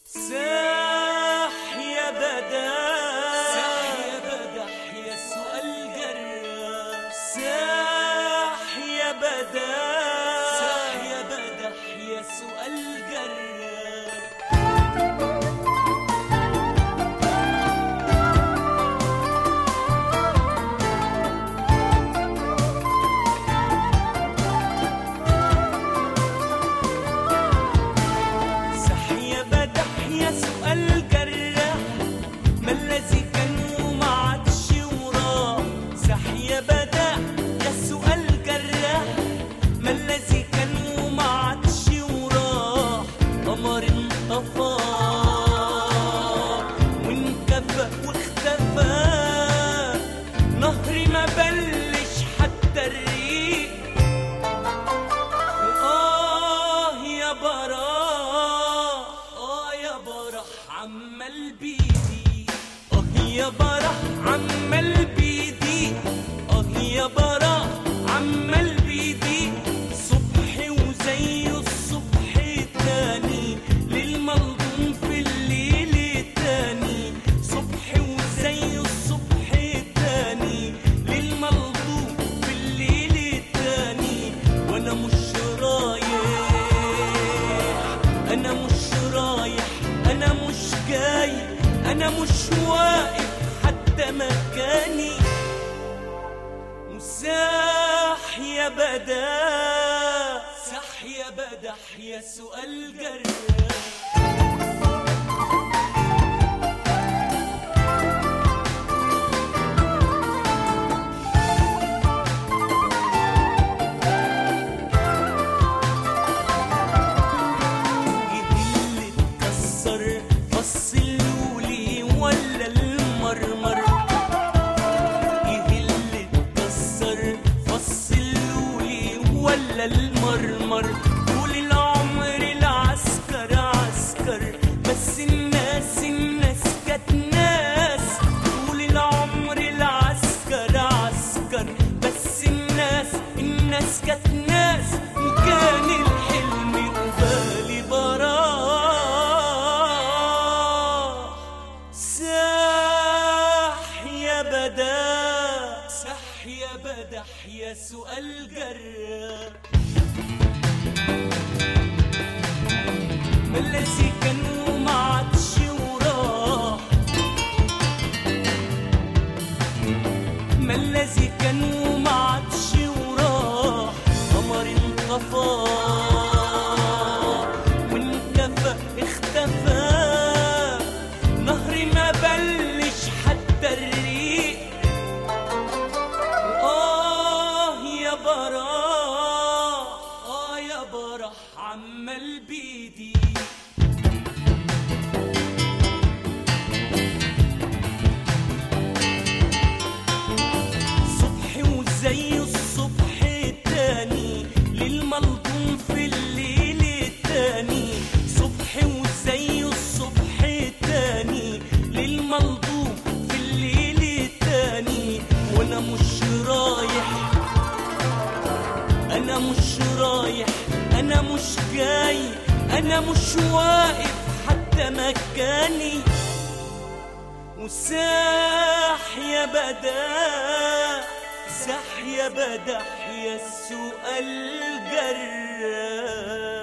ساح يا بدح يا سؤال جراح. ساح يا بدح يا سؤال جراح. يا سؤال جراح، ما الذي كان وما عادش وراح. صح يا بدح يا سؤال جراح، ما الذي كان وما عادش وراح. قمر انطفى وانكفى واختفى، نهر ما بلش حتى الريق. يا براح عمال بيدي، يا براح عمال بيدي، يا براح عمال بيدي. صبحي وزي الصبح التاني، للملضوم في الليل التاني. صبحي وزي الصبح التاني، للملضوم في الليل التاني. وانا مش رايح، انا مش رايح، أنا مش جاي، أنا مش واقف حتى مكاني. وساح يا بدح، صح يا بدح يا سؤال جراح. المرمر طول العمر العسكر عسكر، بس الناس كانت ناس. طول العمر العسكر عسكر، بس الناس كانت ناس. وكان الحلم قبالي براح. ساح يا بدح، صح يا بدح يا سؤال جراح. ما الذي كان وما عادش وراح. ما الذي كان وما عادش وراح. قمر انطفى وانكفى اختفى، نهر ما بلش حتى الريق. يا براح عمال بيدي، صبحي وزي الصبح التاني، للملضوم في الليل التاني. صبحي وزي الصبح التاني، للملضوم في الليل التاني. وانا مش رايح، أنا مش رايح، أنا مش جاي، أنا مش واقف حتى مكاني. وساح يا بدح، صح يا بدح يا سؤال جراح.